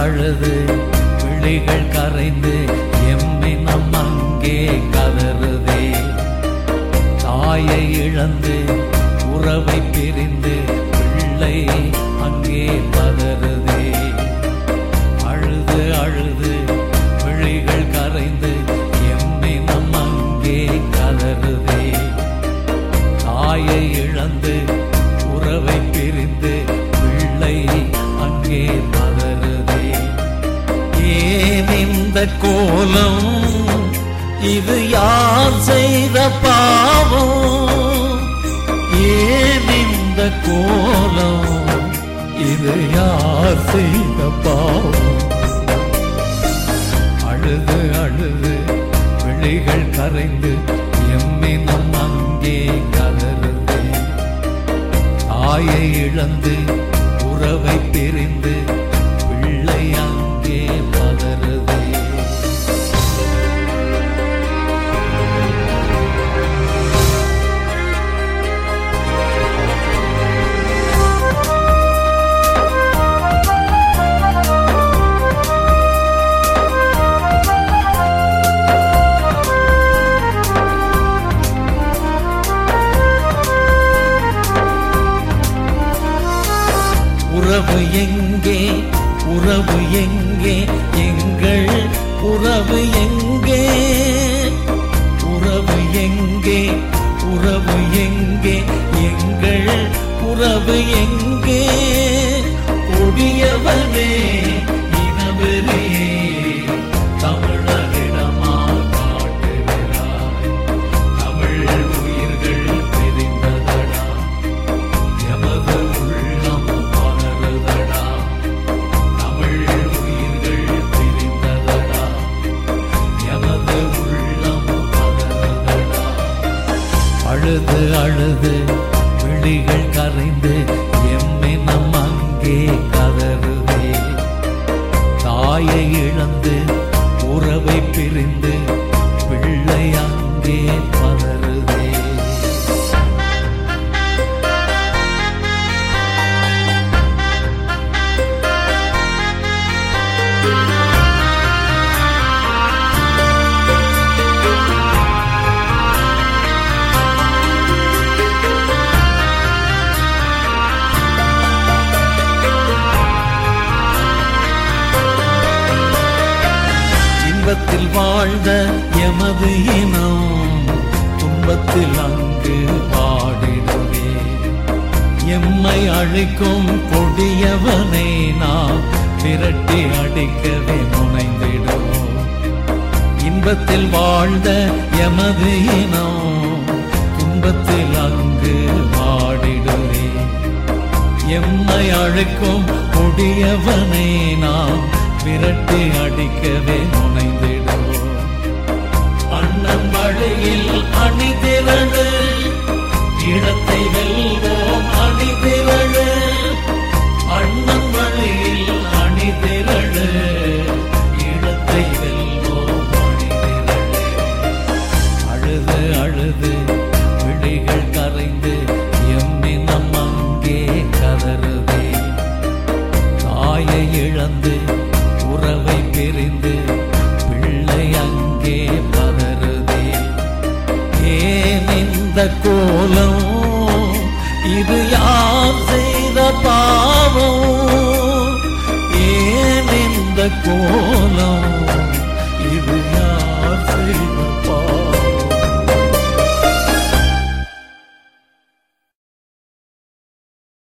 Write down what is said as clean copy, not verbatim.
அழுது விழிகள் கரைந்து எம்மை நம் அங்கே கதறுதே. தாயை இழந்து உறவை பிரிந்து பிள்ளை அங்கே பதறுதே. அழுது அழுது விழிகள் கரைந்து எம்மை நம் அங்கே கதறுதே. தாயை இழந்து உறவை பிரிந்து பிள்ளை அங்கே பதறுதே. ஏன் இந்த கோலம், இது யார் செய்த பாவம்? ஏன் இந்த கோலம், இது யார் செய்த பாவம்? அழுது அழுது விழிகள் கரைந்து எம்மை நம் அங்கே கதறுதே. தாயை இழந்து உறவை பிரிந்து பிள்ளை அங்கே பதறுதே. உறவு எங்கே, உறவு எங்கே, எங்கள் உறவு எங்கே? உறவு எங்கே, உறவு எங்கே, எங்கள் உறவு எங்கே? கொடியவனே இனவெறியே தமிழரிடமா காட்டுகிறாய். தமிழ் உயிர்கள் பிரிந்ததடா, எமது உள்ளம் பதறுதடா. தமிழ் உயிர்கள் பிரிந்ததடா, எமது உள்ளம் பதறுதடா. அழுது அழுது விழிகள் கரைந்து எம்மை நம் அங்கே கதறுதே. தாயை இழந்து உறவை பிரிந்து பிள்ளை அங்கே பதறுதே. துன்பத்தில் வாழ்ந்த எமது இனம் துன்பத்தில் அங்கு பாடிடுவே. எம்மை அழிக்கும் கொடியவனை நாம் திரட்டி அடிக்கவே முனைந்திடுவோம். இன்பத்தில் வாழ்ந்த எமது இனம் துன்பத்தில் அங்கு பாடிடுவே. எம்மை அழிக்கும் கொடியவனை நாம் விரட்டி அடிக்கவே முனைந்திடுவோம். அண்ணன் வழியில் அணிதிரளு, இடத்தை வெல்வோம் அணிதிரளு. அண்ணன் வழியில் அணிதிரளு, இடத்தை வெல்வோம் அணிதிரளு. அழுது அழுது விழிகள் கரைந்து எம்மை நம் அங்கே கதறுதே. தாயை இழந்து உறவை பிரிந்து பிள்ளை அங்கே பதறுதே. ஏன் இந்த கோலம், இது யார் செய்த பாவம்? ஏன் இந்த கோலம்,